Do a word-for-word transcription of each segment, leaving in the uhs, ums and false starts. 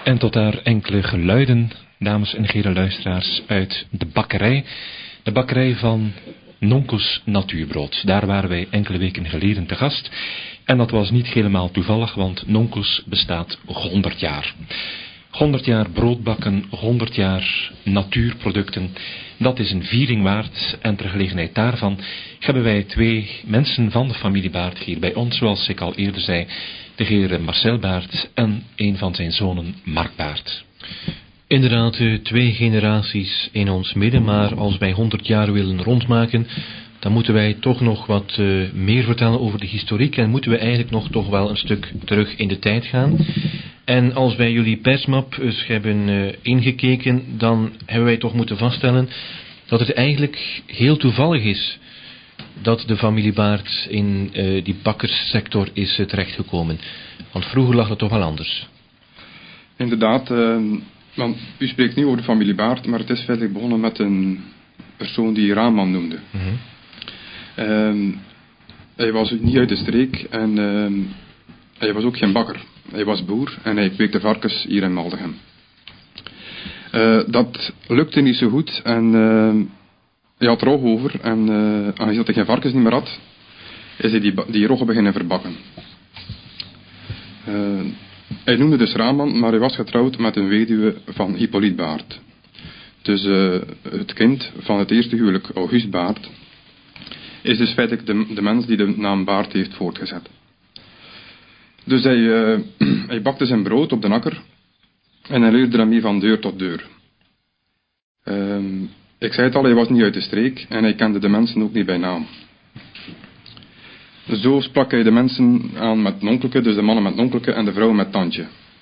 En tot daar enkele geluiden, dames en heren luisteraars, uit de bakkerij. De bakkerij van Nonkels Natuurbrood. Daar waren wij enkele weken geleden te gast. En dat was niet helemaal toevallig, want Nonkels bestaat honderd jaar. honderd jaar broodbakken, honderd jaar natuurproducten. Dat is een viering waard en ter gelegenheid daarvan hebben wij twee mensen van de familie Baert hier bij ons, zoals ik al eerder zei, de heer Marcel Baert en een van zijn zonen Mark Baert. Inderdaad, twee generaties in ons midden, maar als wij honderd jaar willen rondmaken, dan moeten wij toch nog wat uh, meer vertellen over de historiek en moeten we eigenlijk nog toch wel een stuk terug in de tijd gaan. En als wij jullie persmap eens hebben uh, ingekeken, dan hebben wij toch moeten vaststellen dat het eigenlijk heel toevallig is dat de familie Baert in uh, die bakkerssector is uh, terechtgekomen. Want vroeger lag het toch wel anders. Inderdaad, uh, want u spreekt nu over de familie Baert, maar het is feitelijk begonnen met een persoon die Raamman noemde. Mm-hmm. Uh, hij was niet uit de streek en uh, hij was ook geen bakker. Hij was boer en hij kweekte varkens hier in Maldegem. Uh, dat lukte niet zo goed en uh, hij had rog over en uh, aangezien hij geen varkens niet meer had, is hij die, die roggen beginnen verbakken. Uh, hij noemde dus Raamman, maar hij was getrouwd met een weduwe van Hippolyte Baert. Dus uh, het kind van het eerste huwelijk, August Baert, is dus feitelijk de, de mens die de naam Baert heeft voortgezet. Dus hij, uh, hij bakte zijn brood op de akker en hij leurde daarmee van deur tot deur. Uh, ik zei het al, hij was niet uit de streek en hij kende de mensen ook niet bij naam. Zo sprak hij de mensen aan met nonkelke, dus de mannen met nonkelke en de vrouwen met tantje.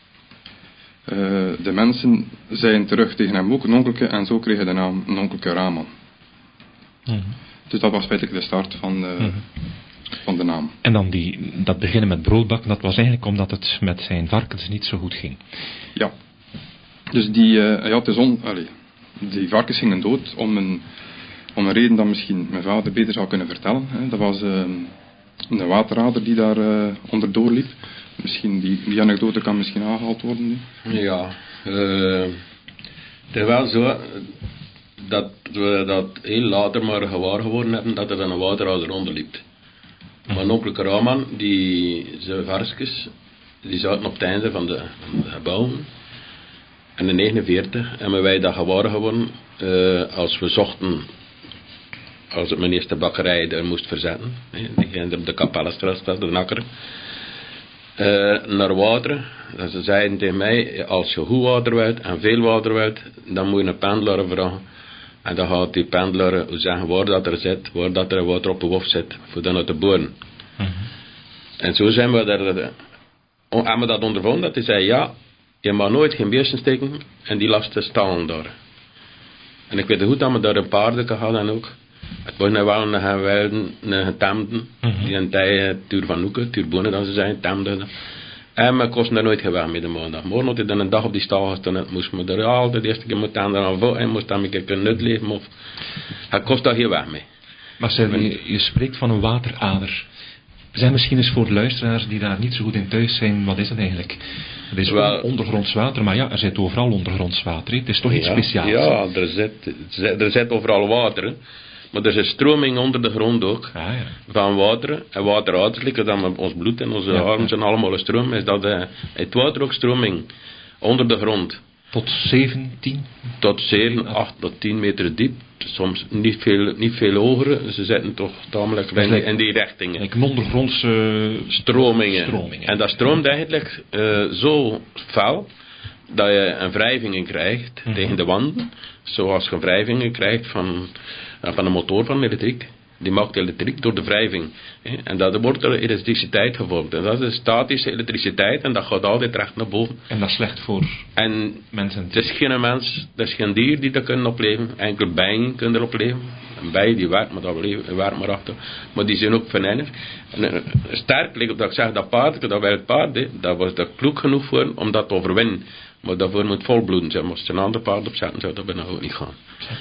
Uh, de mensen zeiden terug tegen hem ook nonkelke en zo kreeg hij de naam Nonkelke Raamman. Mm-hmm. Dus dat was feitelijk de start van de, mm-hmm. van de naam. En dan die, dat beginnen met broodbakken, dat was eigenlijk omdat het met zijn varkens niet zo goed ging. Ja. Dus die, uh, hij had de zon, allez, die varkens gingen dood om een, om een reden dat misschien mijn vader beter zou kunnen vertellen. Hè. Dat was uh, een waterader die daar uh, onderdoor liep. Misschien die, die anekdote kan misschien aangehaald worden nu. Ja, uh, het is wel zo dat we dat heel later maar gewaar geworden hebben dat er dan een waterader onderliep. Maar Nonkelke Raamman, die zijn varkens, die zaten op het einde van de, van de gebouwen. En in negenenveertig hebben wij dat gewaar geworden uh, als we zochten, als het mijn eerste bakkerij er moest verzetten. Die ging op de Kapellenstraat, de Nakker. Uh, naar water. En ze zeiden tegen mij, als je goed water wilt en veel water wilt, dan moet je een pendelaar vragen. En dan gaat die pendelaar zeggen waar dat er zit, waar dat er water op de hoofd zit, voor dan uit te boren. Mm-hmm. En zo zijn we daar, hebben we dat ondervonden, dat hij zei, ja, je mag nooit geen beesten steken en die lasten staan daar. En ik weet goed dat we daar een paarden hadden ook. Het was nou wel een gewelden, een getemden, mm-hmm. die een tijd tuur van hoeken, tuur bonen dan ze zijn, temden. En we kosten daar nooit gewerkt met de maandag. Morgen had hij dan een dag op die stal gestaan, moest me er altijd de eerste keer met tanden aan voor en moest dan een keer kunnen uitleven. Of hij kost daar geen weg mee. Marcel, je, je spreekt van een waterader. Er zijn misschien eens voor luisteraars die daar niet zo goed in thuis zijn, wat is het eigenlijk? Het is wel ondergronds water, maar ja, er zit overal ondergronds water. He. Het is toch iets ja, speciaals? Ja, er zit, er zit overal water. He. Maar er is stroming onder de grond ook, ah, ja. van water. En wateraders, like dan ons bloed en onze ja, armen ja. zijn allemaal een stroom, is dat uh, het water ook stroming onder de grond. Tot zeventien? Tot zeven, acht tot tien meter diep. Soms niet veel, niet veel hoger. Ze zitten toch tamelijk in, like, in die richtingen. Like ondergrondse stromingen. stromingen. En dat stroomt eigenlijk uh, zo fel dat je een wrijvingen krijgt mm-hmm. tegen de wanden. Zoals je wrijvingen krijgt van, van een motor van elektriek. Die maakt elektriek door de wrijving. En dat wordt er elektriciteit gevormd. En dat is statische elektriciteit en dat gaat altijd recht naar boven. En dat is slecht voor en mensen. Het is geen mens, het is geen dier die dat kunnen opleven. Enkel bijen kunnen erop leven. Een bij die werkt, maar dat werkt maar achter. Maar die zijn ook venijnig. En sterk ligt op dat ik zeg, dat paard, dat wel het paard, dat was er kloek genoeg voor om dat te overwinnen. Maar daarvoor moet volbloeden zijn. Moest je een ander paard opzetten, zou dat bijna ook niet gaan.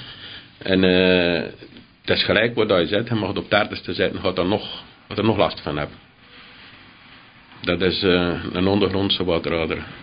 En uh, het is gelijk wat je zegt, je mag het op dertigste zetten, gaat er nog, gaat er nog last van hebben. Dat is uh, een ondergrondse waterader.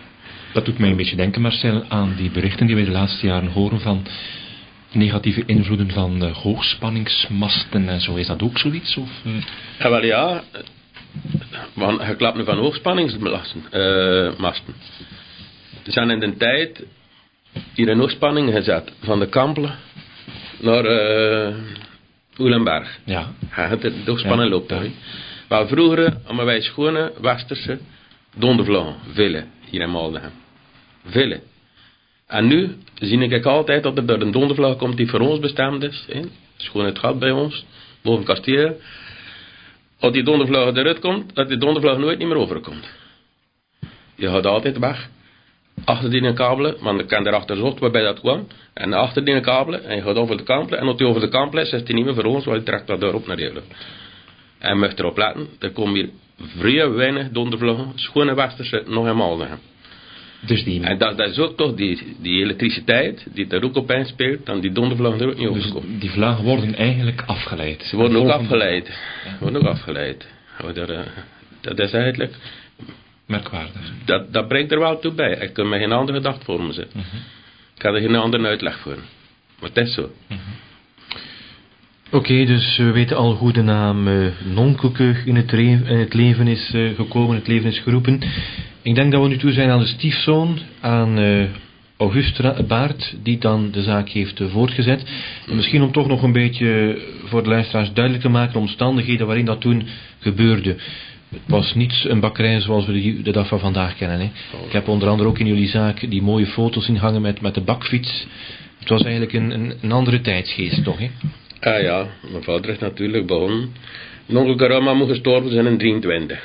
Dat doet mij een beetje denken, Marcel, aan die berichten die wij de laatste jaren horen van negatieve invloeden van uh, hoogspanningsmasten en zo. Is dat ook zoiets? Of, uh... Ja, wel ja. Want je klapt nu van hoogspanningsmasten. Uh, masten. Er zijn in de tijd hier een hoogspanning gezet van de Kampelen naar uh, Oelenberg. Ja. Ja, het hoogspanning ja. loopt daar. Maar vroeger hadden wij schone westerse dondervlogen. Vele hier in Maldegem. Vele. En nu zie ik altijd dat er door een dondervlag komt die voor ons bestemd is. Hè. Dat is gewoon het gat bij ons. Boven Kastelen. Als die dondervlag eruit komt, dat die dondervlag nooit niet meer overkomt. Je gaat altijd weg. Achter die kabelen, want ik kan erachter zocht waarbij dat kwam. En achter die kabelen, en je gaat over de kampelen. En als die over de kampelen is, is die niet meer voor ons, want je trekt dat daarop naar de. En je moet erop letten, er komen hier vrij weinig dondervlagen, schone westerse, nog helemaal liggen. Dus die... En dat, dat is ook toch die, die elektriciteit die er ook op inspeelt, dan die dondervlagen er ook niet dus overkomen. Die vlagen worden eigenlijk afgeleid. Ze worden ook volgende... afgeleid. Ja. Worden ook afgeleid. Dat, uh, dat is eigenlijk... Merkwaardig. Dat, dat brengt er wel toe bij. Ik kan me geen andere gedachte voor me zetten. Uh-huh. Ik kan er geen andere uitleg voor. Maar het is zo. Uh-huh. Oké, okay, dus we weten al hoe de naam uh, Nonkelke in het, re- in het leven is uh, gekomen, het leven is geroepen. Ik denk dat we nu toe zijn aan de stiefzoon, aan uh, August Baert, die dan de zaak heeft uh, voortgezet. En misschien om toch nog een beetje voor de luisteraars duidelijk te maken de omstandigheden waarin dat toen gebeurde. Het was niet een bakkerij zoals we de, de dag van vandaag kennen. Hè. Ik heb onder andere ook in jullie zaak die mooie foto's zien hangen met, met de bakfiets. Het was eigenlijk een, een, een andere tijdsgeest toch, hè? Ah ja, mijn vader is natuurlijk begonnen. Nonkel Karama moet gestorven zijn in drieëntwintig.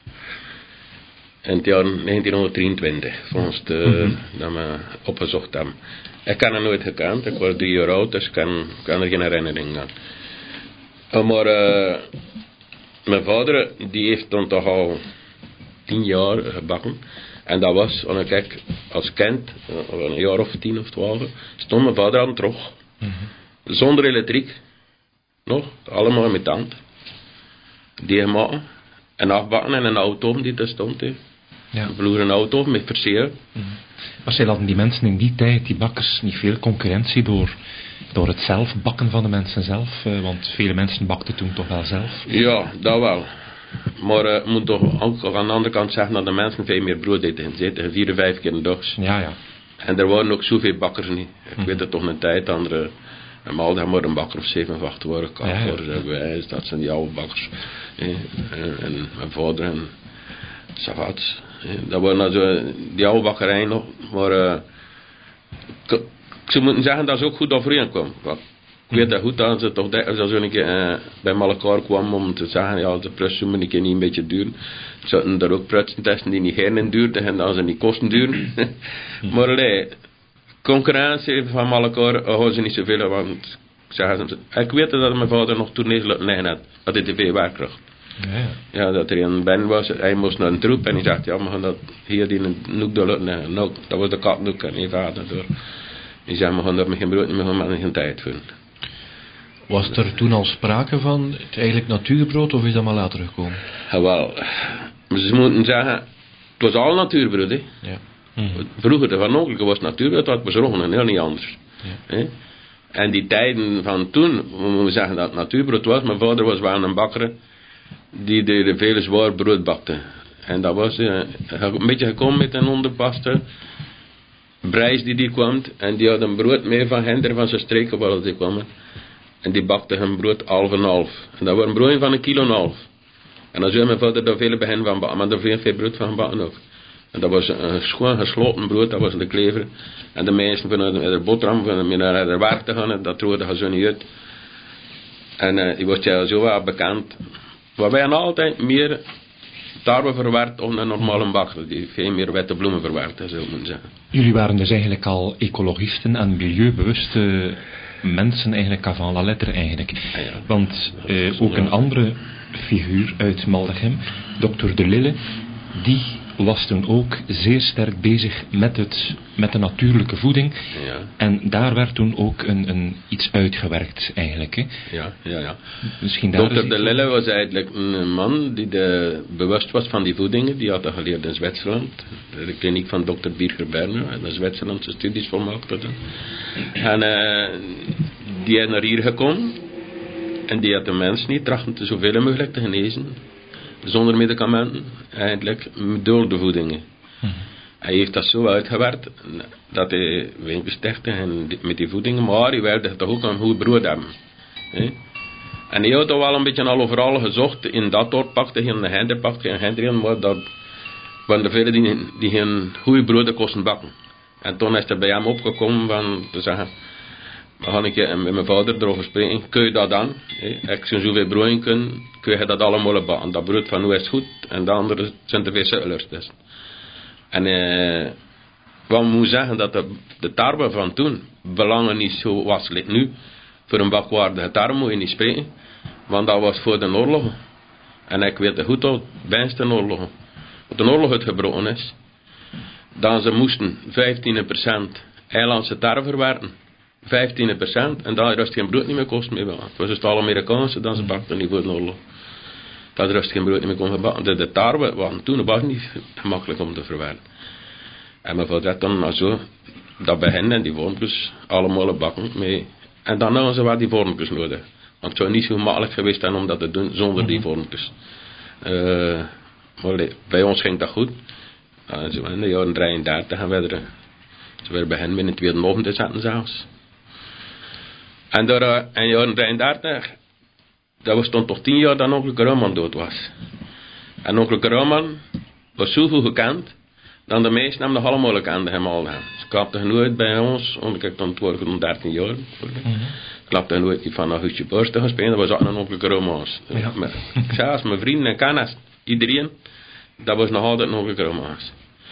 In het jaar negentien drieëntwintig, volgens de, mm-hmm. dat we opgezocht hebben. Ik heb hem nooit gekend, ik was drie jaar oud, dus ik kan, kan er geen herinnering aan. Maar uh, mijn vader, die heeft dan toch al tien jaar gebakken. En dat was, als ik als kind, een jaar of tien of twaalf, stond mijn vader aan het trog. Mm-hmm. Zonder elektriek. Nog, allemaal met tand. Die maken. En afbakken en een auto die er stond. He. Ja. Vroeger een auto met verseren. Mm-hmm. Maar zij hadden die mensen in die tijd, die bakkers, niet veel concurrentie door, door het zelf bakken van de mensen zelf? Uh, want vele mensen bakten toen toch wel zelf? Ja, dat wel. Maar je uh, moet toch ook aan de andere kant zeggen dat de mensen veel meer brood eten. Ze eten vier of vijf keer een dag. Ja, ja. En er waren ook zoveel bakkers niet. Ik mm-hmm. weet het toch een tijd, andere... En maar dan maar een bakker of zeven of acht worden kan ja, ja. voor de bewijs. Dat zijn die oude bakkers. Eh, en, en mijn vader en Savats. Eh, dat waren also die oude bakkerijen nog. Maar uh, ik, ik zou moeten zeggen dat ze ook goed overeen kwamen. Ik weet dat goed dat ze toch dat ze een keer uh, bij elkaar kwamen om te zeggen, ja, de pruts moet een, niet een beetje duren. Ze zouden er ook prutsen testen die niet heen duurden en dan ze niet kosten duren. Maar nee. Concurrentie van elkaar houden ze niet zoveel, want zeggen ze, ik weet dat mijn vader nog toen niet liggen had, dat hij te veel werk kreeg. Ja, ja. ja, dat er een ben was, hij moest naar een troep en hij zegt, ja, we gaan dat hier die een noek door nee, nou, dat was de katnoek en hij vader door. Hij zei, we gaan dat met geen brood niet meer, maar geen tijd voor. Was er toen al sprake van het eigenlijk natuurbrood of is dat maar later gekomen? Ja, wel, ze moeten zeggen, het was al natuurbrood, hè. Ja. Mm-hmm. Vroeger de Van Onkelke was natuurlijk dat bezorgen en heel niet anders. Ja. Eh? En die tijden van toen, we zeggen dat het natuurbrood was, mijn vader was wel een bakker die de vele zwaar brood bakte. En dat was uh, een beetje gekomen met een onderpaste Brijs die die kwam en die had een brood mee van Hender van zijn streken waar die kwamen. En die bakte hem brood half en half. En dat was een brood van een kilo en half. En dan zei mijn vader daar veel bij hen van bakken, maar daar veel veel brood van bakken ook. En dat was een schoon gesloten brood, dat was de klever. En de meesten van de boterham, van naar de werk te gaan, dat troorde zo niet uit. En uh, die was ja zo wel bekend. Maar wij hadden altijd meer tarwe verwerkt dan een normale bakker, die veel meer witte bloemen verwerkte, zou ik moeten zeggen. Jullie waren dus eigenlijk al ecologisten en milieubewuste mensen eigenlijk avant la lettre eigenlijk. Ja, ja. Want uh, ook een andere figuur uit Maldegem, dokter De Lille, die was toen ook zeer sterk bezig met, het, met de natuurlijke voeding. Ja. En daar werd toen ook een, een, iets uitgewerkt eigenlijk. Hè? Ja, ja, ja. Misschien daar dokter is De iets- Lille was eigenlijk een man die de, bewust was van die voedingen. Die had dat geleerd in Zwitserland. De kliniek van dokter Birger Berner. Hij had Zwitserlandse studies volmaakt. had. En uh, die is naar hier gekomen. En die had de mens niet trachten te zoveel mogelijk te genezen. Zonder medicamenten. Eigenlijk door de voedingen. Hm. Hij heeft dat zo uitgewerkt dat hij winkels stichtte en die- met die voedingen, maar hij wilde toch ook een goed brood hebben. He? En hij had toch wel een beetje al overal gezocht, in dat dorp pakte hij een Hender, pakte hij een Hender, maar dat waren er velen die, die geen goede broden kosten bakken. En toen is er bij hem opgekomen van te zeggen, we gaan een keer met mijn vader erover spreken, kun je dat dan? He? Ik zou zoveel brood kunnen, kun je dat allemaal bakken. Dat brood van nu is goed en de andere zijn te veel suikerlust. Dus. En eh, wat we moeten zeggen dat de, de tarwe van toen belangen niet zo was als nu. Voor een bakwaardige tarwe moet je niet spreken. Want dat was voor de oorlog. En ik weet het goed al, bijna de oorlog. Want de oorlog uitgebroken is. Dan ze moesten vijftien procent eilandse tarwe verwerken. vijftien procent. En dan rust geen brood niet meer kosten meer. Het was dus alle Amerikaanse dan ze bakten niet voor de oorlog. Dat rust geen brood niet meer kon gebakken. De, de tarwe waren toen was niet gemakkelijk om te verwerken. En mijn vader had dan maar zo dat bij hen en die vormpjes allemaal bakken mee. En dan hadden ze wel die vormpjes nodig. Want het zou niet zo makkelijk geweest zijn om dat te doen zonder die vormpjes. Uh, maar nee, bij ons ging dat goed. Uh, zo in de jaren drieëndertig gaan we er, ze werden bij hen binnen tweede oven te zetten zelfs. En door uh, in de jaren drieëndertig, dat was toen toch tien jaar dat onkel Roman dood was. En onkel Roman was zoveel gekend, dan de meesten hem nog allemaal kenden hem al. Ze klapte nooit bij ons, want ik dan toen dertien jaar. Mm-hmm. Klapte nooit niet van een huisje beurs te gaan spelen, dat was ook een onkel Roma's. Ja. Zelfs mijn vrienden en kennis, iedereen, dat was nog altijd een onkel Roma's.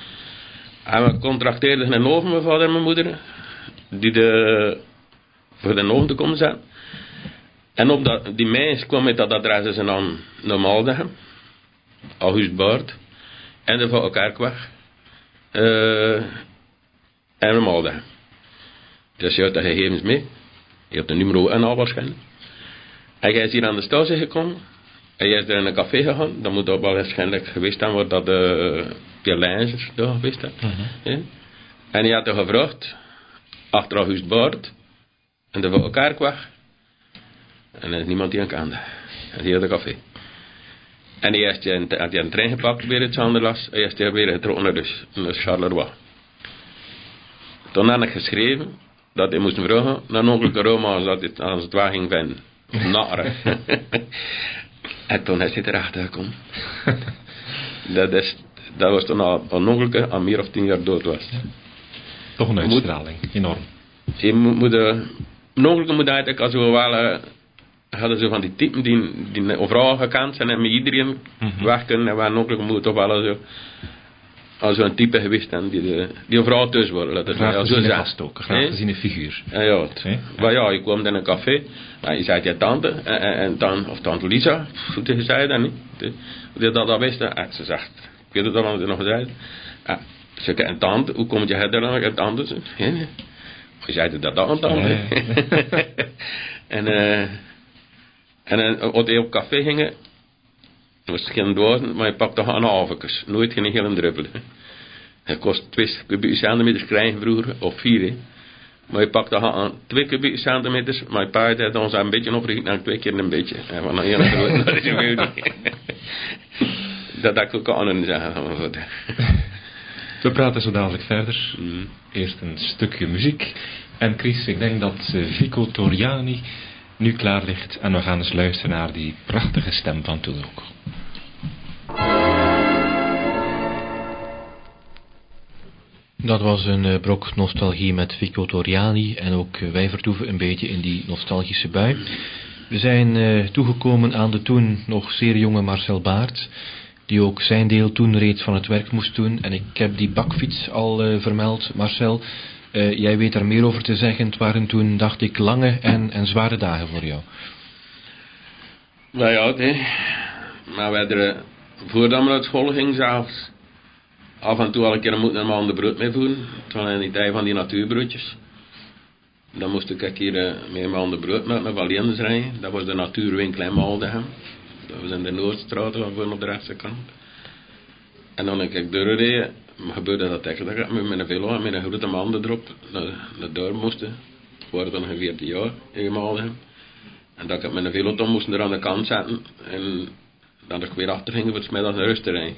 En we contracteerden een oven, mijn vader en mijn moeder, die de, voor de oven te komen zetten. En op dat, die mens kwam met dat adres en dan normaal zeggen. August Baard. En de van Kerkweg. Uh, en normaal zeggen. Dus je had de gegevens mee. Je hebt de nummer en al waarschijnlijk. En jij is hier aan de station gekomen. En jij is er in een café gegaan. Dan moet dat wel waarschijnlijk geweest zijn waar dat de Pierre Lijnzer daar geweest is. Uh-huh. Ja. En je had er gevraagd. Achter August Baard. En de van Kerkweg. En er is niemand die hem kende. En die had een café. En hij heeft een, had een trein gepakt weer het Zanderlas. En hij heeft weer getrokken naar, dus, naar Charleroi. Toen had ik geschreven dat hij moest vragen naar onkel Roma als, dat het, als het waar ging vinden. Nare. En toen is hij erachter gekomen. dat, is, dat was toen al een ongeluk aan meer of tien jaar dood was. Ja. Toch een uitstraling, moet, enorm. Je moet, moet uh, een ongeluk moet eigenlijk als we wel... Uh, hadden ze van die typen die, die overal gekend zijn en met iedereen mm-hmm. weg kunnen. En waren ook moet toch wel zo, als zo'n type geweest zijn die, de, die overal thuis worden. Dat graag ja, gezien gast ook, graag hey? gezien een figuur. Ja, ja, het, hey? Maar ja, je kwam in een café, maar je zei je tante, en, en, en dan, of tante Lisa, hoe tegen zei dat niet? Hoe dat dat wist, en ze zegt, ik weet het al, wat ze nog gezegd. Ja, ze zei, en tante, hoe kom je er dan? En tante, ja, ja. Je zei dat dat een tante. Ja, ja. en eh... En als hij op café ging, was het geen dozen, maar hij pakte een avondjes. Nooit geen hele druppel. Hij kost twee kubieke centimeters krijgen vroeger, of vier. He. Maar hij pakte aan twee kubieke centimeters, maar hij had ons een beetje opgericht en twee keer een beetje. En van een hele grote, dat is een veel niet. Dat had ik ook aan zeggen. We praten zo dadelijk verder. Mm. Eerst een stukje muziek. En Chris, ik denk dat uh, Vico Torriani nu klaar ligt en we gaan eens luisteren naar die prachtige stem van toen ook. Dat was een uh, brok nostalgie met Vico Torriani en ook uh, wij vertoeven een beetje in die nostalgische bui. We zijn uh, toegekomen aan de toen nog zeer jonge Marcel Baert, die ook zijn deel toen reeds van het werk moest doen. En ik heb die bakfiets al uh, vermeld, Marcel. Uh, jij weet daar meer over te zeggen. Het waren toen, dacht ik, lange en, en zware dagen voor jou. Nou ja, nee. Maar wij er, voordat we naar school gingen zelfs, af en toe al een keer moet een man de brood mee voeren. Het was in die tijd van die natuurbroodjes. Dan moest ik een keer uh, met een man de brood met naar Valiens rijden. Dat was de natuurwinkel in Maldegem. Dat was in de Noordstraat, gewoon op de rechterkant. En dan heb ik doorgereden. Maar gebeurde dat echt. Dat ik met mijn velo en met een grote man erop naar, naar daar moesten. Ik was dan ongeveer veertien jaar in Maldegem. En dat ik met een velo dan moest er aan de kant zetten. En dat ik weer achter ging voor het middag naar huis te rijden.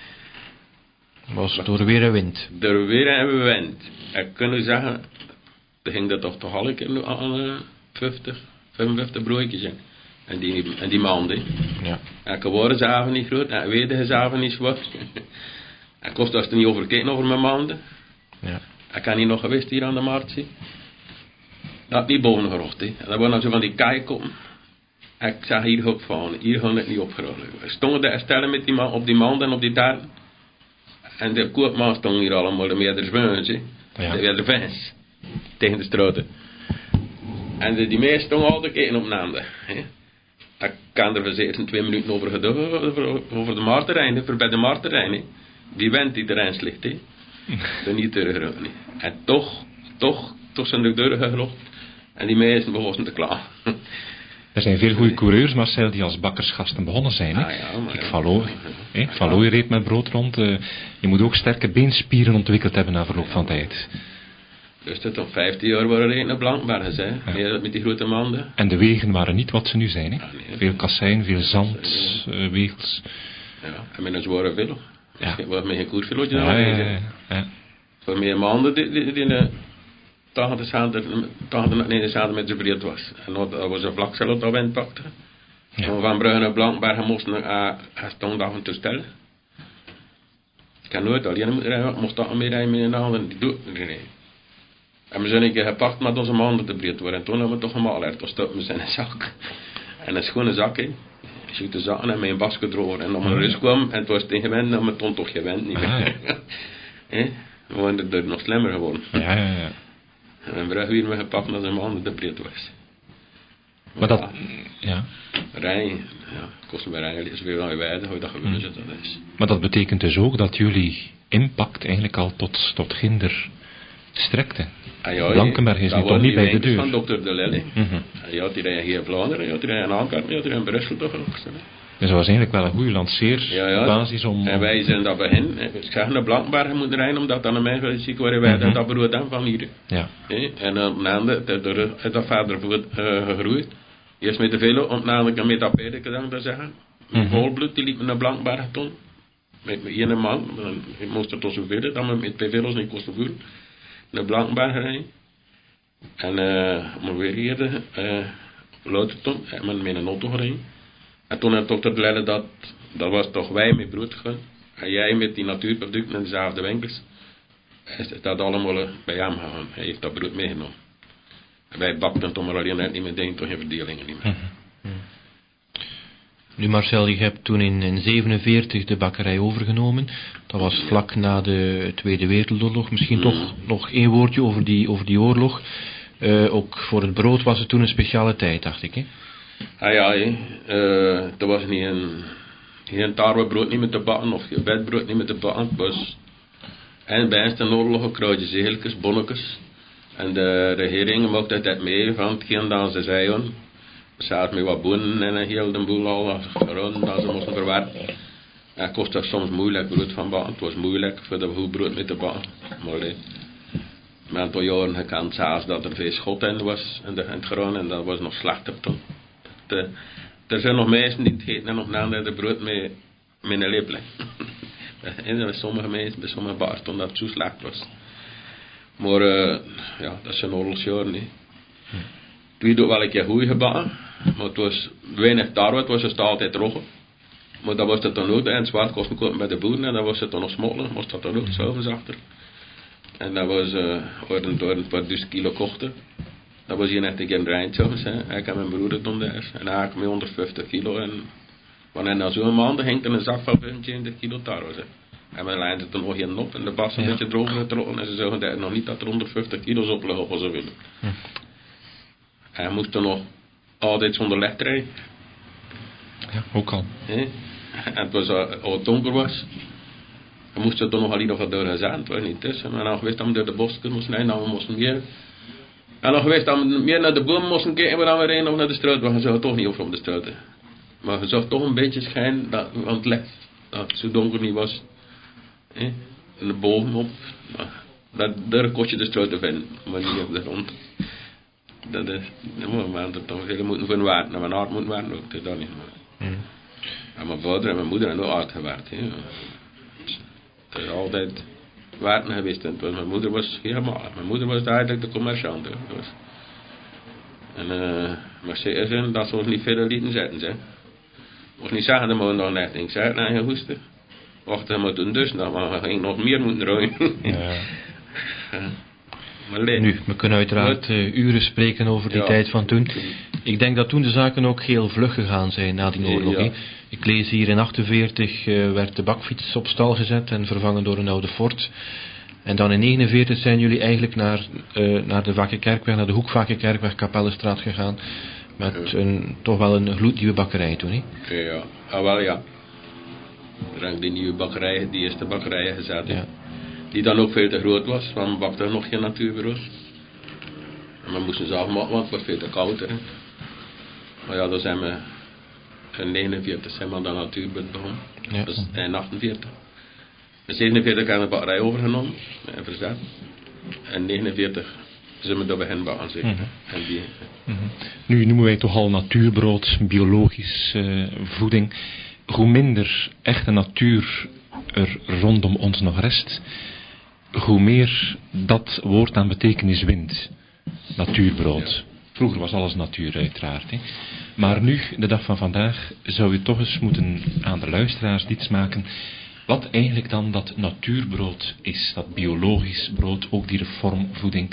Was door weer en wind. Door weer en wind. Ik kan zeggen, dan ging dat toch toch al een keer aan uh, vijftig, vijfenvijftig broodjes in. En die, en die maanden. Ja. En ik worden ze avond niet groot, en weet je ze avond niet zwart. En kost als er niet over kijken over mijn maanden. Ja. Ik kan niet nog geweest hier aan de markt zien. Dat had niet boven gerocht. En dat waren nog zo van die kaikoppen. En ik zag hier ook van, hier gaan het niet opgerold. We stonden de stellen met die man, op die maanden en op die taarten. En de koopman stond hier allemaal, de meerdere vens, ja. De meerdere vens. Tegen de straten. En de, die meesten stonden altijd kijken op naanden. Ik kan er verzekerd twee minuten over gedaan, over, over de marterrein, voor bij de marterrein. Die wind die erin slicht, hè. Dat niet teruggeroken. En toch, toch, toch zijn de deuren geglopt. En die meesten begonnen te klagen. Er zijn veel goede coureurs, Marcel, die als bakkersgasten begonnen zijn. Hè? Ah, ja, maar ik ja. Valooi, hè? Valooi reed met brood rond. Uh, je moet ook sterke beenspieren ontwikkeld hebben na verloop van tijd. Dus dat toch vijftien jaar waren er naar Blankbergen, hè? Ja. Met die grote manden. En de wegen waren niet wat ze nu zijn. Hè? Ah, nee, veel kassein, veel zand, uh, wegels. Ja, en met een zware velo. Ja. Wat met een koersvelootje ja, ja, ja, ja, ja. Voor meer maanden die, die, die, die toch had de zaden nee, de zaden met zijn breed was. En dat was een vlakcel dat wind pakte. Ja. En van Brugge naar Blankbergen moesten we uh, stond af en toe stellen. Ik kan nooit alleen moeten rijden, ik moest toch mee rijden met een ander, die doet het niet. En we zijn een keer gepakt met onze maanden te breed worden. En toen hebben we toch een alert, toen stopten we zijn een zak. En een schone zak, hè. Ik zoek de zakken en mijn basket droger. En dan we naar huis kwam, en het was tegen wind, dan we toen toch gewend niet meer. Ah, ja. eh? We waren er nog slimmer geworden. Ja, ja, ja. En in Brugge weer me gepakt als een man te breed was. Maar dat, ja. Rijden, ja, kost me rijden, is weer wel wijden hoe dat gebeurt, dat is. Maar dat betekent dus ook dat jullie impact eigenlijk al tot, tot ginder strekte. Ah, ja, Blankenberg is nu toch niet bij de deur. Van dokter De Lelle. Mm-hmm. Je had hier hier in Vlaanderen, je had hier in Aankart, je had hier in Brussel toch ook. Dus dat was eigenlijk wel een goede lanceerbasis ja, ja. om... En wij zijn dat begin, ik zeg naar Blankenbergen moeten rijden, omdat dan een mensen ziek waren wij mm-hmm. dat beroerd aan van hier. Ja. E, en op een ander, is dat verder voort, uh, gegroeid. Eerst met de velo, op een ander met dat pedeke dan te zeggen. Mm-hmm. Volbloed, die liep naar Blankenbergen toen. Met mijn ene man, ik moest er tot zoveel, dan we met twee velo's niet kosten voeren. Naar Blankenbergen rijden. En uh, maar weer hier, uh, luidt toen, en met een auto gereden. En toen had dokter De Lelle dat, dat was toch wij met brood gaan. En jij met die natuurproducten in dezelfde winkels. Is dat allemaal bij hem gegaan. Hij heeft dat brood meegenomen. En wij bakten toen maar alleen net niet meer denken, toch geen verdelingen niet meer. Mm-hmm. Nu Marcel, je hebt toen in negentien zevenenveertig de bakkerij overgenomen. Dat was vlak na de Tweede Wereldoorlog. Misschien mm. toch nog één woordje over die, over die oorlog. Uh, ook voor het brood was het toen een speciale tijd, dacht ik, hè? Ah ja, uh, er was niet een, geen tarwebrood niet met te bakken of geen bedbrood niet met te bakken. Het was en bij de oorlog kruidjes, zegeltjes, bonnetjes. En de regering mocht dat mee van hetgeen dat ze zeiden. We zaten met wat boenen en een heel de boel al rond dat ze moesten verwerken. En het kostte soms moeilijk brood van bakken. Het was moeilijk voor de goed brood met te bakken. Maar nee. Met een aantal jaren gekend zelfs dat er veel schot in was in, de, in het grond en dat was nog slechter toen. De, er zijn nog mensen die het eten en nog na de brood met, met een lepel. Bij sommige mensen, bij sommige baars, toen dat zo slecht was. Maar uh, ja, dat zijn oorlogsjaren niet. Het werd ook wel een keer goed gebakken, maar het was weinig tarwe, het was dus altijd roggen. Maar dat was het dan ook, en zwart kosten kopen bij de boeren en dat was het dan nog smokkelen, moest dat dan ook s'avonds achter. En dat was uh, door een paar duizend kilo kochten. Dat was hier net een keer een rijntje, hè. Ik en mijn broer toen daar. En hij had met honderdvijftig kilo. En wanneer na zo'n maand ging er een zak van vijfentwintig kilo tarwe. Hè. En we lijnden er nog geen op en de bas een ja. beetje droger getrokken. En ze zeggen dat nog niet dat er honderdvijftig kilo's opleggen of zo willen. Hm. Hij moest er nog altijd zonder licht rijden. Ja, ook al. Hè. En het was uh, al donker was. Dan moesten we toch nog alleen nog wat door zijn, het was niet tussen. Maar dan geweest dat we door de bossen moesten rijden, dan we moesten meer. En dan geweest dat we meer naar de bomen moesten kijken, maar dan we rijden of naar de straat, want we zouden toch niet over op de straat. Maar je zag toch een beetje schijn dat, aan het licht, dat het zo donker niet was. Eh? En de bomen op, nou, dat, daar kon je de straat te vinden, maar niet op de grond. Dat is, maar dat toch veel moeten voor waard, naar mijn hart moet waard ook, dat is dat niet. Maar. Mm. En mijn vader en mijn moeder hebben ook hard gewerkt. He. Het is altijd waard geweest. En mijn moeder was helemaal, mijn moeder was eigenlijk de commerciant. Dus. En uh, maar ze is dat ze ons niet verder lieten zetten. Ze. Moest niet zeggen dat we nog net ik zei naar je hoesten. Wachten we toen dus, dan maar we nog meer moeten rooien. Ja. Maar nu, we kunnen uiteraard uh, uren spreken over die ja. tijd van toen. Ik denk dat toen de zaken ook heel vlug gegaan zijn na die oorlog. Ja. Ik lees hier in achtenveertig uh, werd de bakfiets op stal gezet en vervangen door een oude Ford. En dan in negenenveertig zijn jullie eigenlijk naar, uh, naar de Vakkenkerkweg, naar de Hoekvakkenkerkweg, Kapellenstraat gegaan. Met ja. een, toch wel een gloednieuwe bakkerij toen, hè? Ja, ja. Ah, wel ja. Er die nieuwe bakkerij, die eerste bakkerij gezet. Ja. Die dan ook veel te groot was, want we bakten nog geen natuurbureaus. En we moesten zelf maken, want het was veel te koud. Hè. Maar ja, dan zijn we in negenenveertig zijn we dan natuurbureau begonnen. Ja. Dat is in achtenveertig. In zevenenveertig hebben we de bakkerij overgenomen en verzet. En negenenveertig zijn we daar bij hen begonnen. Mm-hmm. En die, mm-hmm. Nu noemen wij toch al natuurbrood, biologisch uh, voeding. Hoe minder echte natuur er rondom ons nog rest, hoe meer dat woord aan betekenis wint. Natuurbrood. Vroeger was alles natuur uiteraard. Hè. Maar nu, de dag van vandaag, zou je toch eens moeten aan de luisteraars iets maken wat eigenlijk dan dat natuurbrood is. Dat biologisch brood, ook die reformvoeding.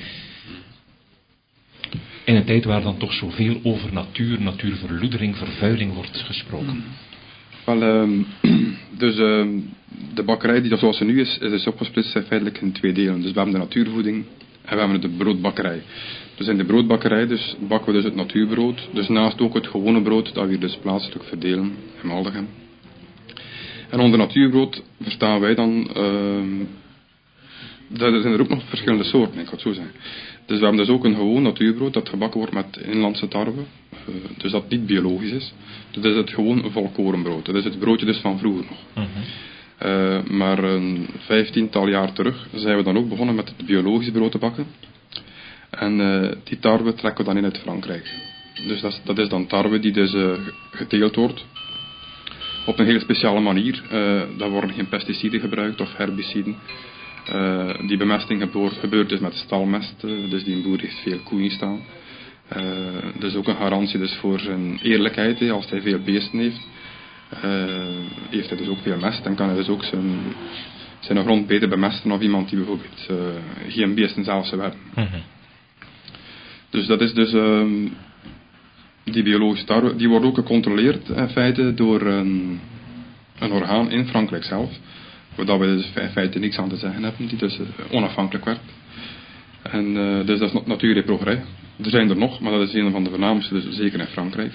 In een tijd waar dan toch zoveel over natuur, natuurverloedering, vervuiling wordt gesproken. Wel, um, dus um, de bakkerij die zoals ze nu is, is opgesplitst feitelijk in twee delen. Dus we hebben de natuurvoeding en we hebben de broodbakkerij. Dus in de broodbakkerij dus bakken we dus het natuurbrood. Dus naast ook het gewone brood dat we hier dus plaatselijk verdelen in Maldegem. En onder natuurbrood verstaan wij dan, uh, er zijn er ook nog verschillende soorten, ik ga het zo zeggen. Dus we hebben dus ook een gewoon natuurbrood dat gebakken wordt met inlandse tarwe. Uh, dus dat niet biologisch is. Dat is het gewoon volkorenbrood. Dat is het broodje dus van vroeger nog. Uh-huh. Uh, maar een vijftiental jaar terug zijn we dan ook begonnen met het biologisch brood te bakken. En uh, die tarwe trekken we dan in uit Frankrijk. Dus dat is, dat is dan tarwe die dus uh, geteeld wordt. Op een heel speciale manier. Uh, daar worden geen pesticiden gebruikt of herbiciden. Uh, die bemesting gebeurt, gebeurt dus met stalmest. Uh, dus die boer heeft veel koeien staan. Uh, dus ook een garantie dus voor zijn eerlijkheid. He, als hij veel beesten heeft. Uh, heeft hij dus ook veel mest. Dan kan hij dus ook zijn, zijn grond beter bemesten. Of iemand die bijvoorbeeld uh, geen beesten zelf zou hebben. Mm-hmm. Dus dat is dus... Uh, die biologische tarwe, die wordt ook gecontroleerd in feite door een, een orgaan in Frankrijk zelf. Waar we dus in feite niks aan te zeggen hebben, die dus onafhankelijk werkt. En uh, dus dat is Natuur et Progrès. Er zijn er nog, maar dat is een van de voornaamste, dus zeker in Frankrijk.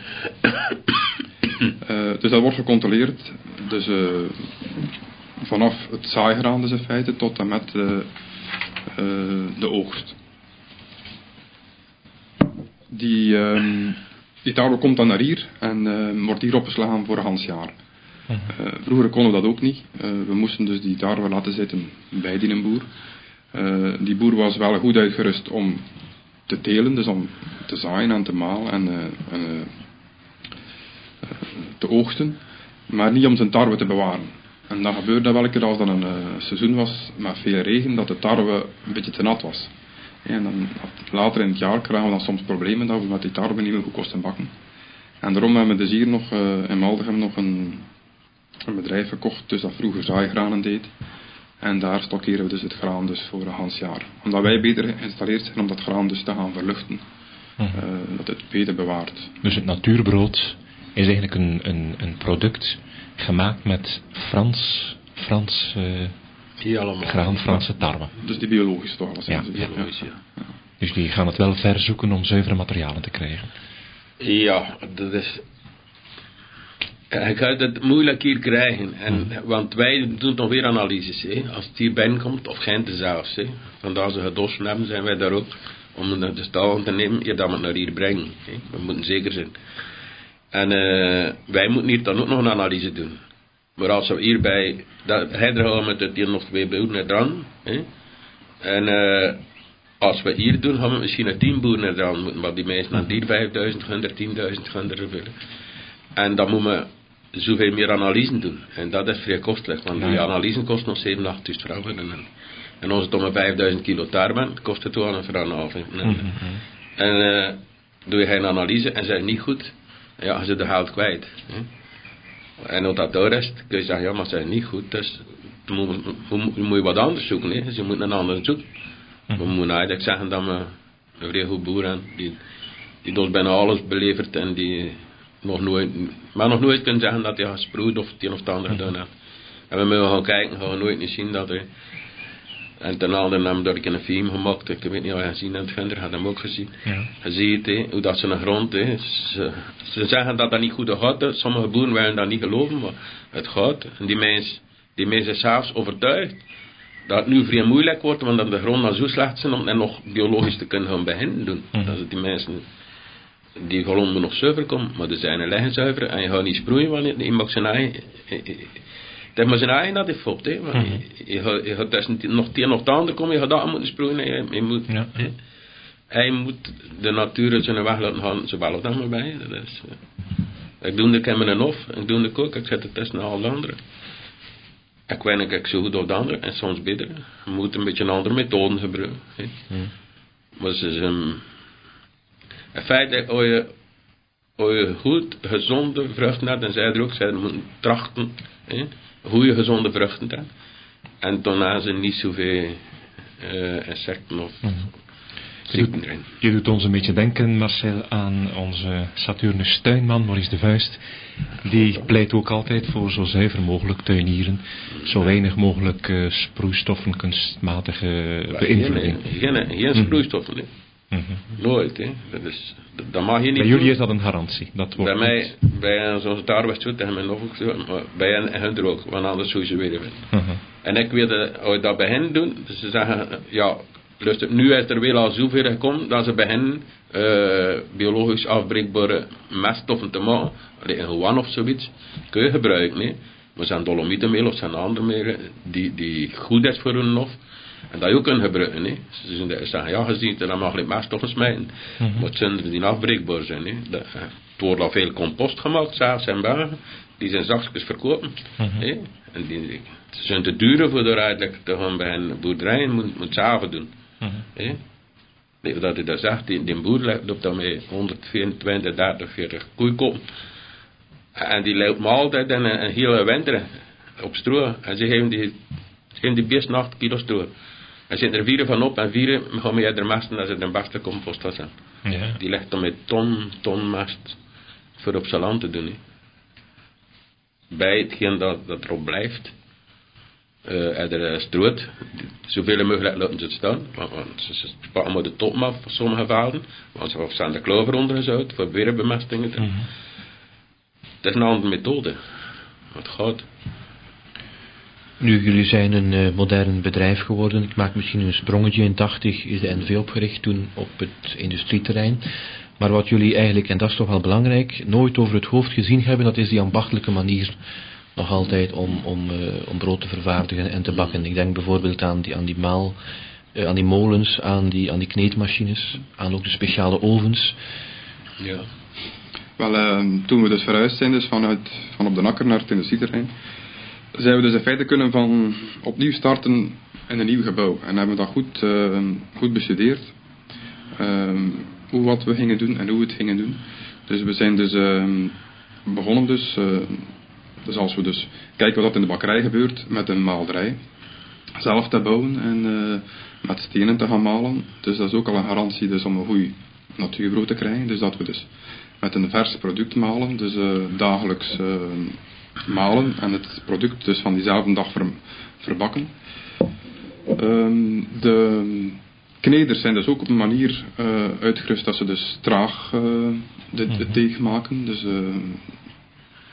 Uh, dus dat wordt gecontroleerd. Dus uh, vanaf het zaaigraan dus in feite tot en met uh, uh, de oogst. Die... Um, Die tarwe komt dan naar hier en uh, wordt hier opgeslagen voor een gans jaar. Uh, vroeger konden we dat ook niet. Uh, we moesten dus die tarwe laten zitten bij die boer. Uh, die boer was wel goed uitgerust om te telen, dus om te zaaien en te malen en, uh, en uh, uh, te oogsten. Maar niet om zijn tarwe te bewaren. En dan gebeurde dat wel keer als dat een uh, seizoen was met veel regen, dat de tarwe een beetje te nat was. En dan later in het jaar kregen we dan soms problemen dat we met die tarwe niet meer goed kosten bakken. En daarom hebben we dus hier nog uh, in Maldegem nog een, een bedrijf gekocht, dus dat vroeger zaaigranen deed. En daar stockeren we dus het graan dus voor een gans jaar. Omdat wij beter geïnstalleerd zijn om dat graan dus te gaan verluchten. Uh, dat het beter bewaart. Dus het natuurbrood is eigenlijk een, een, een product gemaakt met Frans... Frans uh... Die allemaal. Graan, Franse tarwe. Dus die biologisch toch alles. Ja. Ja. Biologisch, ja. Ja. Dus die gaan het wel ver zoeken om zuivere materialen te krijgen. Ja, dat is... Je gaat het moeilijk hier krijgen. En, want wij doen nog weer analyses. Hè. Als het hier binnenkomt, of Gent zelfs. Hè. Vandaar ze gedossen hebben, zijn wij daar ook. Om de stal te nemen, je dat we het naar hier brengen. Hè. We moeten zeker zijn. En uh, wij moeten hier dan ook nog een analyse doen. Maar als we hierbij, dat, hij gaan met het hier nog twee boeren eraan. Hè. En uh, als we hier doen, gaan we misschien een tien boeren eraan moeten. Maar die mensen aan die vijfduizend, honderd, tienduizend, honderd vullen. En dan moeten we zoveel meer analysen doen. En dat is vrij kostelijk, want die analysen kosten nog zeven, achtduizend franken. En, en als het om een vijfduizend kilo taar bent, kost het wel een frank af. En, mm-hmm. en uh, doe je geen analyse en zijn niet goed, ja, je zit de geld kwijt. Hè. En als dat door is, kun je zeggen, ja, maar ze zijn niet goed, dus dan moet, moet, moet je wat anders zoeken. Hè. Dus je moet een ander zoeken. Mm-hmm. We moeten eigenlijk zeggen dat we een vrij goed boer hebben, die, die ons bijna alles belevert en die nog nooit, maar nog nooit kunnen zeggen dat hij gesproeid of het een of het ander gedaan heeft. En we moeten gaan kijken, gaan we nooit niet zien dat hij. En ten andere hebben we daar een film gemaakt, ik weet niet of je gezien hebt, Gunder had hem ook gezien. Ja. Je ziet he, hoe dat ze naar grond is. Ze, ze zeggen dat dat niet goed gaat, he. Sommige boeren willen dat niet geloven, maar het gaat. En die mens, die mens is zelfs overtuigd dat het nu vrij moeilijk wordt, want dat de grond dan zo slecht zijn om en nog biologisch te kunnen gaan beginnen doen. Mm. Dat is die mensen. Die grond moet nog zuiver komen, maar de zijne liggen zuiver en je gaat niet sproeien, want je mag zijn eigen, het is maar zijn eigen dat hij fopt, hè. Mm-hmm. je, je, gaat, je gaat dus nog het een of het ander komen, je gaat dat moeten sproeien, je, je moet, ja. hè. Hij moet de natuur zijn weg laten gaan, zowel of dan maar bij, dat is, uh, ik doe de kennen een of, ik doe de kook, ik zet het tussen al de anderen. Ik weet niet zo goed als de anderen, en soms beter, je moet een beetje een andere methoden gebruiken, hè. Mm. Maar ze is een in feite, als je, als je goed, gezonde vruchten hebt, en zij er ook, zij moeten trachten, hè, goede, gezonde vruchten hebben. En dan hebben ze niet zoveel uh, insecten of mm-hmm. ziekten erin. Je doet ons een beetje denken, Marcel, aan onze Saturnus tuinman, Maurice de Vuist. Die pleit ook altijd voor zo zuiver mogelijk tuinieren. Zo weinig mogelijk uh, sproeistoffen, kunstmatige uh, beïnvloeding. Geen, geen, geen sproeistoffen, hè. Mm-hmm. Nooit, hè. Dat, is, dat, dat mag je niet. Bij jullie doen. Is dat een garantie? Dat wordt bij mij, niet. Bij zo'n tarwest zo tegen mij nog ook zo, maar bij hen en hun er ook, want anders zou je ze weer winnen. Mm-hmm. En ik weet dat, als je dat bij hen doet, dus ze zeggen, ja, luister, nu is er weer al zoveel gekomen, dat ze bij hen uh, biologisch afbreekbare meststoffen te maken, een gewoon of zoiets, kun je gebruiken, hè. Maar zijn dolomietenmeel of zijn andere meel, die, die goed is voor hun of. En dat je ook kunnen gebruiken. Hè. Ze zeggen, ja, je ziet, dan mag je meststoffen smijten. Mm-hmm. Maar het zijn er die afbreekbaar zijn. Hè. Dat, het wordt al veel compost gemaakt, zelfs in België. Die zijn zakjes verkopen. Mm-hmm. Hè. En die, ze zijn te duur voor er eigenlijk te gaan bij een boerderij. Je moet het zelf doen. Mm-hmm. Hè. Nee, dat hij dat zegt, die, die boer loopt dan met honderdvierentwintig, dertig, veertig koeikoppen. En die loopt me altijd een, een hele winter op stro. En ze geven die... Geen die beesten acht kilo stro. Er zitten er vier van op en vier gaan we er mesten dat ze de beste compost zijn. Ja. Die legt dan met ton, ton mest voor op zijn land te doen. He. Bij hetgeen dat, dat erop blijft. Uh, en er stroot. Zoveel mogelijk laten ze het staan. Want, want ze, ze pakken maar de top af voor sommige velden. Want ze zijn de klover ondergezout voor weer bemestingen. Mm-hmm. Het is een andere methode. Het gaat. Nu, jullie zijn een uh, modern bedrijf geworden. Ik maak misschien een sprongetje. In tachtig is de N V opgericht, toen op het industrieterrein. Maar wat jullie eigenlijk, en dat is toch wel belangrijk, nooit over het hoofd gezien hebben, dat is die ambachtelijke manier nog altijd om, om, uh, om brood te vervaardigen en te bakken. Ik denk bijvoorbeeld aan die, aan die maal, uh, aan die molens, aan die, aan die kneedmachines, aan ook de speciale ovens. Ja. Wel, uh, toen we dus verhuisd zijn, dus vanuit, van op de Akker naar het industrieterrein, zijn we dus in feite kunnen van opnieuw starten in een nieuw gebouw. En hebben we dat goed, uh, goed bestudeerd. Uh, hoe wat we gingen doen en hoe we het gingen doen. Dus we zijn dus uh, begonnen dus, uh, dus als we dus kijken wat in de bakkerij gebeurt met een maalderij. Zelf te bouwen en uh, met stenen te gaan malen. Dus dat is ook al een garantie dus om een goed natuurbrood te krijgen. Dus dat we dus met een vers product malen. Dus uh, dagelijks uh, malen en het product dus van diezelfde dag ver, verbakken. Um, de kneders zijn dus ook op een manier uh, uitgerust dat ze dus traag uh, de, de teeg maken. Dus uh,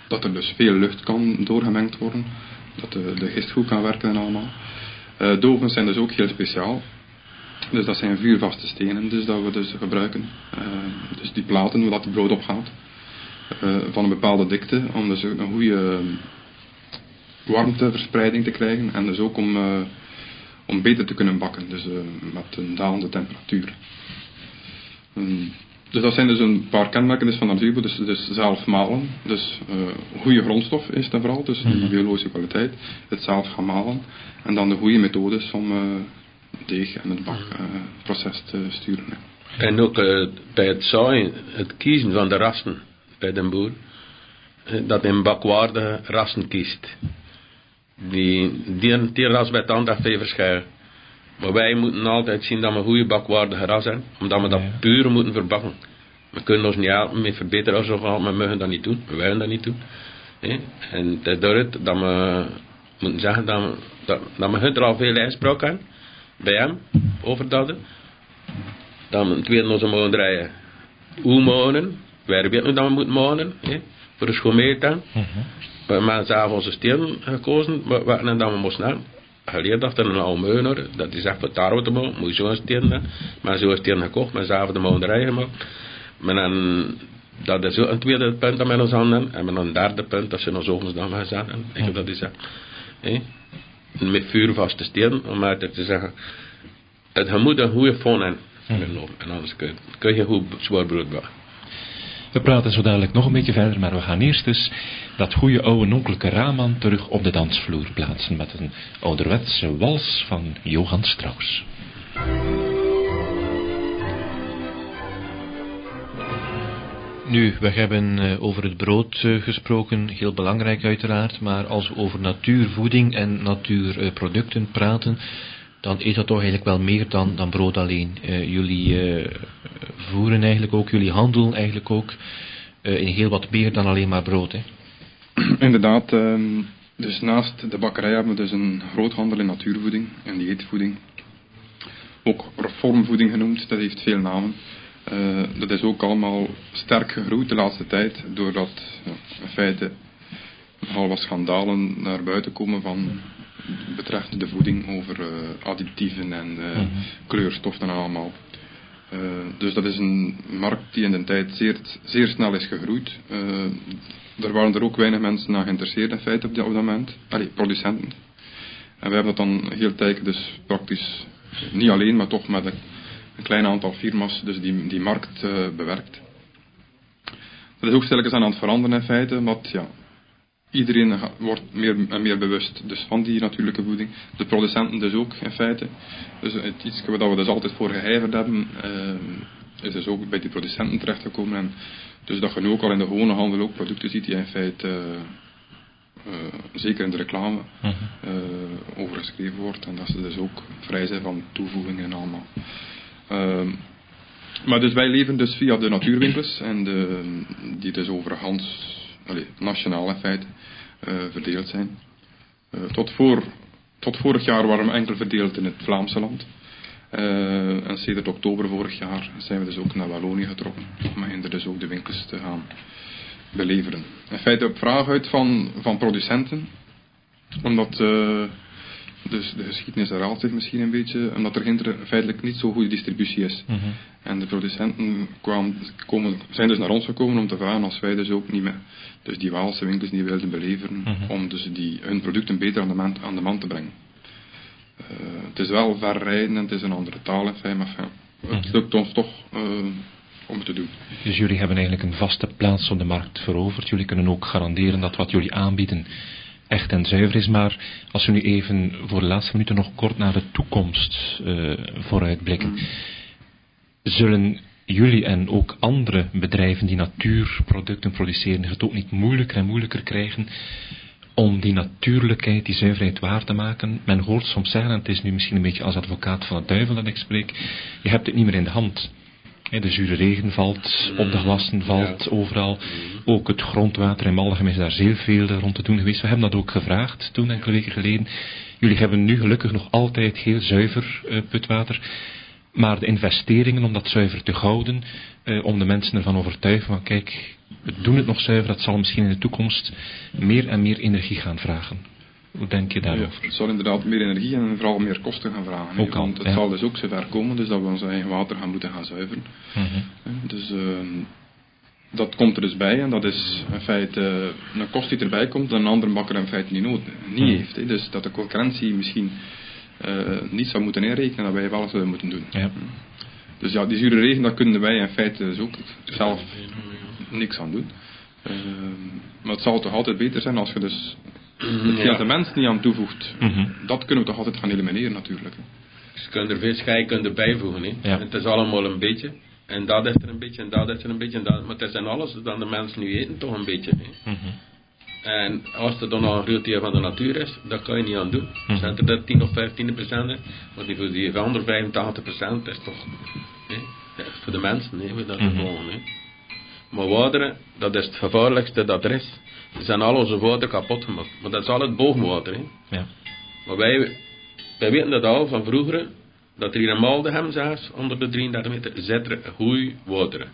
dat er dus veel lucht kan doorgemengd worden, dat de, de gist goed kan werken en allemaal. Uh, de ovens zijn dus ook heel speciaal. Dus dat zijn vuurvaste stenen dus dat we dus gebruiken. Uh, dus die platen, hoe dat het brood opgaat. Uh, van een bepaalde dikte, om dus een goede warmteverspreiding te krijgen. En dus ook om, uh, om beter te kunnen bakken, dus uh, met een dalende temperatuur. Um, dus dat zijn dus een paar kenmerken dus van natuurbrood. Dus, dus zelf malen, dus uh, goede grondstof is dat vooral, dus die biologische kwaliteit. Het zelf gaan malen. En dan de goede methodes om uh, deeg en het bakproces uh, te sturen. Hè. En ook uh, bij het zaaien, het kiezen van de rassen bij de boer, dat hij een bakwaardige rassen kiest. Die, die, die ras bij het aandacht veel verschillen. Maar wij moeten altijd zien dat we een goede bakwaardige ras hebben, omdat we dat puur moeten verbakken. We kunnen ons niet helpen met verbeteren of zo, maar we mogen dat niet doen, we willen dat niet doen. He? En het is daaruit dat we moeten zeggen dat we, dat, dat we er al veel inspraak hebben, bij hem, over dat. Dat we het weten onze mogen draaien. Hoe mogen, wij weten nu dat we moeten mogen, he? Voor de schoonmeter. We hebben zelf onze steen gekozen, en dat we moesten hebben. Geleerd dat er een oude meunor, dat is echt voor tarwe te maken, moet je zo'n steen hebben. Maar zo'n steen gekocht, maar zelf de mounderij gemaakt. Maar dan, dat is ook een tweede punt dat we ons handen en dan een derde punt dat ze ons ovens dan gezet hebben. Ik heb dat is echt. Hey? Met vuurvaste steen, om maar te zeggen, het, je moet een goede fond hebben. En anders kun je, kun je goed zwaar brood bakken. We praten zo dadelijk nog een beetje verder, maar we gaan eerst dus dat goede oude nonkelijke Raman terug op de dansvloer plaatsen met een ouderwetse wals van Johann Strauss. Nu, we hebben uh, over het brood uh, gesproken, heel belangrijk uiteraard, maar als we over natuurvoeding en natuurproducten uh, praten, dan is dat toch eigenlijk wel meer dan, dan brood alleen. Uh, jullie uh, voeren eigenlijk ook, jullie handelen eigenlijk ook uh, in heel wat meer dan alleen maar brood. Hè? Inderdaad, uh, dus naast de bakkerij hebben we dus een groothandel in natuurvoeding en dieetvoeding. Ook reformvoeding genoemd, dat heeft veel namen. Uh, dat is ook allemaal sterk gegroeid de laatste tijd, doordat ja, in feite nogal wat schandalen naar buiten komen van betreffende de voeding over uh, additieven en uh, mm-hmm. kleurstoffen en allemaal. Uh, dus dat is een markt die in de tijd zeer, zeer snel is gegroeid. Uh, er waren er ook weinig mensen aan geïnteresseerd in feite op dat moment. Allee, producenten. En wij hebben dat dan heel tijd dus praktisch, niet alleen, maar toch met een, een klein aantal firma's, dus die, die markt uh, bewerkt. Dat is ook stilletjes aan het veranderen in feite, want ja, iedereen wordt meer en meer bewust dus van die natuurlijke voeding. De producenten dus ook in feite. Dus het iets wat we dus altijd voor geijverd hebben, uh, is dus ook bij die producenten terechtgekomen. En dus dat je nu ook al in de gewone handel ook producten ziet die in feite, uh, uh, zeker in de reclame, uh, overgeschreven wordt. En dat ze dus ook vrij zijn van toevoegingen en allemaal. Uh, maar dus wij leven dus via de natuurwinkels, en de, die dus overhands, allee, nationaal in feite, uh, verdeeld zijn. Uh, tot, voor, tot vorig jaar waren we enkel verdeeld in het Vlaamse land. Uh, en sinds oktober vorig jaar zijn we dus ook naar Wallonië getrokken, om er dus ook de winkels te gaan beleveren. In feite op vraag uit van, van producenten, omdat uh, dus de geschiedenis herhaalt zich misschien een beetje, omdat er geen, feitelijk niet zo goede distributie is. Mm-hmm. En de producenten kwamen, komen, zijn dus naar ons gekomen om te vragen als wij dus ook niet meer, dus die Waalse winkels niet wilden beleveren, mm-hmm. om dus die, hun producten beter aan de man, aan de man te brengen. Uh, het is wel ver rijden en het is een andere taal in feite, maar enfin, mm-hmm. het lukt ons toch uh, om het te doen. Dus jullie hebben eigenlijk een vaste plaats op de markt veroverd. Jullie kunnen ook garanderen dat wat jullie aanbieden echt en zuiver is. Maar als we nu even voor de laatste minuten nog kort naar de toekomst uh, vooruitblikken. Mm. Zullen jullie en ook andere bedrijven die natuurproducten produceren het ook niet moeilijker en moeilijker krijgen om die natuurlijkheid, die zuiverheid waar te maken? Men hoort soms zeggen, en het is nu misschien een beetje als advocaat van de duivel dat ik spreek, je hebt het niet meer in de hand. De zure regen valt, op de gewassen valt, ja. Overal. Ook het grondwater in Maldegem is daar zeer veel rond te doen geweest. We hebben dat ook gevraagd toen, enkele weken geleden. Jullie hebben nu gelukkig nog altijd heel zuiver uh, putwater. Maar de investeringen om dat zuiver te houden, uh, om de mensen ervan overtuigen van kijk, we doen het nog zuiver, dat zal misschien in de toekomst meer en meer energie gaan vragen. Hoe denk je daarover? Ja, het zal inderdaad meer energie en vooral meer kosten gaan vragen. Ook al, want het ja. zal dus ook zover komen dus dat we ons eigen water gaan moeten gaan zuiveren. Mm-hmm. Dus uh, dat komt er dus bij en dat is in feite een kost die erbij komt dat een andere bakker in feite niet, nood, niet Mm. heeft. Hè. Dus dat de concurrentie misschien uh, niet zou moeten inrekenen dat wij wel zouden moeten doen. Ja. Dus ja, die zure regen, daar kunnen wij in feite dus ook zelf niks aan doen. Uh, maar het zal toch altijd beter zijn als je dus hetgeen Ja. de mens niet aan toevoegt. Mm-hmm. Dat kunnen we toch altijd gaan elimineren natuurlijk. Hè. Je kunt er veel schei kunt erbij voegen. Hè. Ja. Het is allemaal een beetje. En dat is er een beetje, en dat is er een beetje. En dat, maar het is en alles dan de mensen nu eten toch een beetje. Hè. Mm-hmm. En als er dan nog een groot deel van de natuur is, dat kan je niet aan doen. Mhm. Zet er dat tien of vijftien procent in. Want die voor die andere vijfentachtig procent is toch... Hè, dat is voor de mensen, hè, we dat Mhm. gewoon. Hè. Maar water, dat is het gevaarlijkste dat er is. Ze zijn al onze water kapot gemaakt. Maar dat is al het bovenwater. Hè. Ja. Maar wij, wij weten dat al van vroeger, dat er hier een Maldegem zelfs, onder de drieëndertig meter, zit er goed water.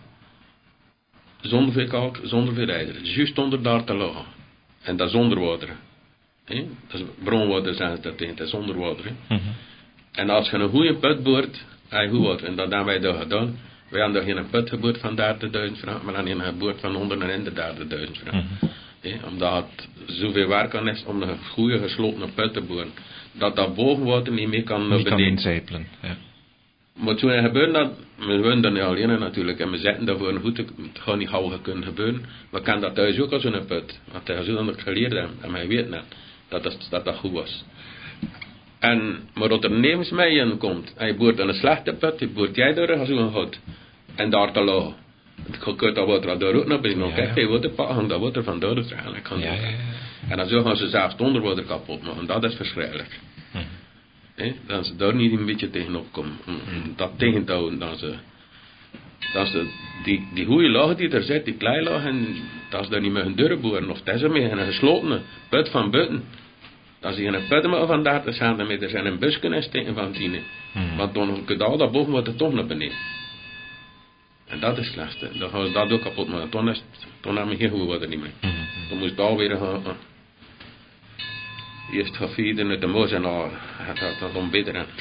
Zonder veel kalk, zonder veel ijzer. Juist onder daar te lagen. En dat is onderwater. He? Dat is bronwater zijn ze dat tegen, dat is onderwater. He? Mm-hmm. En als je een goede put boort, heb je goed water. En dat hebben wij daar gedaan. Wij hebben daar geen put geboord van dertigduizend frank, maar dan een geboord van honderddertigduizend frank. Mm-hmm. He? Omdat het zoveel werk aan is om een goede gesloten put te boren. Dat dat bovenwater niet meer kan naar Niet kan beneden. incijpelen. Ja. Maar toen gebeurde dat, we wonen er niet alleen natuurlijk, en we zetten daarvoor een goed, het gaat niet gauw kunnen gebeuren. We kennen dat thuis ook als een put, want hij zo dat ik geleerd heb, en wij weten net, dat dat, dat dat goed was. En, maar dat er nevens mij in komt, en je boort in een slechte put, je boort jij door als een goed, en daar te laag. Je kunt dat water daar ook naar binnen, Ja, kijk, ja. je water pakken, hangt dat water van daar dragen, ik kan Ja, dat. ja, ja. En dan zo gaan ze zelfs het onderwater kapot maken, dat is verschrikkelijk. Mm. He, dat ze daar niet een beetje tegenop komen. Om, om dat tegen te houden. Dat ze, dat ze die, die goede laag die er zit, die kleilaag, en dat ze daar niet meer hun deuren boeren. Of dat ze meer een geslotene put van buiten. Dat ze geen put meer van dertig centimeter zijn een bus kunnen steken van tien. Mm. Want dan kun je al dat boven wat toch naar beneden. En dat is het slechtste. Dan gaan ze dat ook kapot maken. Dan, is het, dan hebben we geen goede water niet meer. Mm-hmm. Dan moest het alweer gaan. Uh, eerst gaan feeden uit de moos en dan gaat dat, dat dan beter aan.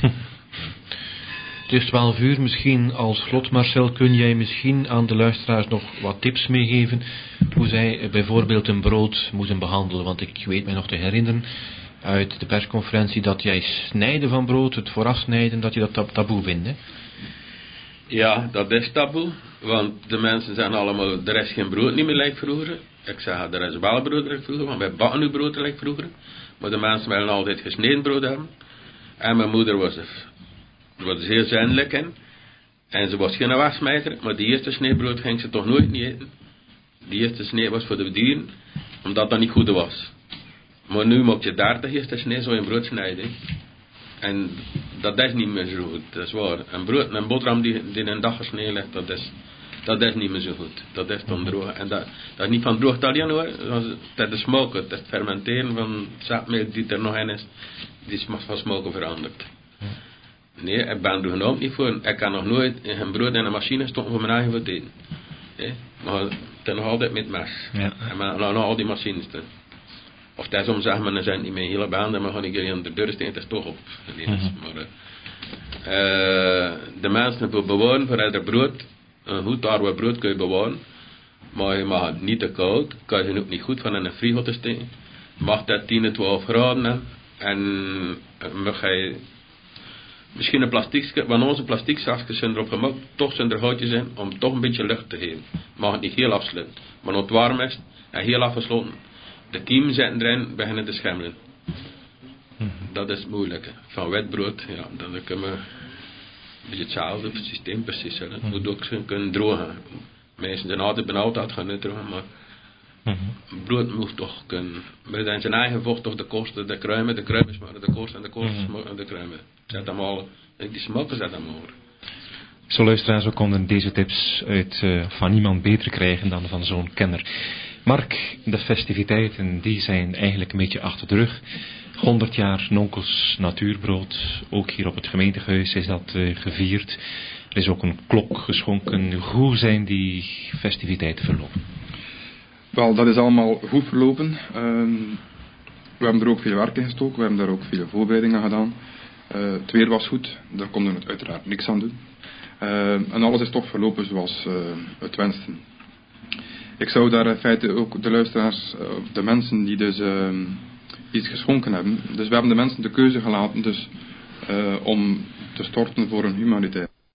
Het is twaalf uur, misschien als slot, Marcel, kun jij misschien aan de luisteraars nog wat tips meegeven hoe zij bijvoorbeeld een brood moeten behandelen? Want ik weet mij nog te herinneren uit de persconferentie dat jij snijden van brood, het vooraf snijden, dat je dat tab- taboe vindt, hè? Ja, dat is taboe, want de mensen zijn allemaal, er is geen brood niet meer lijkt vroeger. Ik zeg, er is wel brood lijkt vroeger, want wij bakken nu brood lijkt vroeger. Maar de mensen willen altijd gesneden brood hebben. En mijn moeder was er, was zeer zindelijk in. En ze was geen wegsmijter, maar die eerste sneebrood ging ze toch nooit niet eten. Die eerste snee was voor de dieren, omdat dat niet goed was. Maar nu moet je dertig eerste snee zo in brood snijden. En dat is niet meer zo goed, dat is waar. Een brood, een boterham die, die een dag gesneden ligt, dat is, dat is niet meer zo goed. Dat is dan droog. En dat, dat is niet van droog alleen hoor, dat is smoken, dat is het fermenteren van het zakmelk die er nog in is, die is van smoken veranderd. Nee, ik ben er genomen niet voor. Ik kan nog nooit een brood in een machine stoppen voor mijn eigen voor te eten. Nee, maar het is nog altijd met mes. Ja. En maar nou, nou al die machines erin. Of dat is om zeg maar, dan zijn niet meer hele baan, dan gaan ik hier in de deur staan, het is toch op. Nee, Mm-hmm. maar, uh, de mensen voor bewaren, voor het brood, een goed tarwe brood kun je bewaren, maar je mag het niet te koud, kan je ook niet goed van in een frigo te steken. Mag dat tien, twaalf graden hebben, en uh, mag je misschien een plastic, want onze plastic zakjes zijn erop gemaakt, toch zijn er houtjes in, om toch een beetje lucht te geven. Mag het niet heel afsluiten, maar als het warm is, en heel afgesloten, de kiemen zitten erin, beginnen te schimmelen. Mm-hmm. Dat is het moeilijke. Van wit brood, ja, dan kunnen we een beetje hetzelfde systeem precies hebben. Het moet ook kunnen drogen. Mensen zijn altijd benauwd uit gaan uitdrogen, maar Mm-hmm. brood moet toch kunnen. We zijn zijn eigen vocht toch de kosten, de kruimen, de kruimen smaken de kost en de kost Mm-hmm. smaken de kruimen. Zet hem al, die smaken zet hem over. Zo luisteraars, we konden deze tips uit, uh, van niemand beter krijgen dan van zo'n kenner. Mark, de festiviteiten die zijn eigenlijk een beetje achter de rug. honderd jaar Nonkels Natuurbrood, ook hier op het gemeentehuis is dat uh, gevierd. Er is ook een klok geschonken. Hoe zijn die festiviteiten verlopen? Wel, dat is allemaal goed verlopen. Uh, we hebben er ook veel werk in gestoken. We hebben daar ook veel voorbereidingen gedaan. Uh, het weer was goed. Daar konden we uiteraard niks aan doen. Uh, en alles is toch verlopen zoals uh, het wensten. Ik zou daar in feite ook de luisteraars, uh, de mensen die dus uh, iets geschonken hebben. Dus we hebben de mensen de keuze gelaten dus, uh, om te storten voor een humanitair.